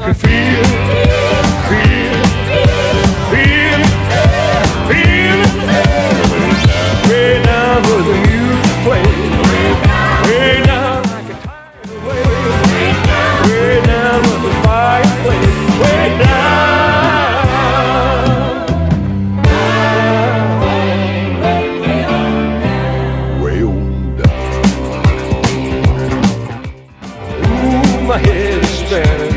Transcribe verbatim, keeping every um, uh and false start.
can feel, feel, feel, feel it. Way down where the music plays. Way down like a tidal wave. Way down where the fire plays. Way down. Way on down. Ooh, my head is spinning.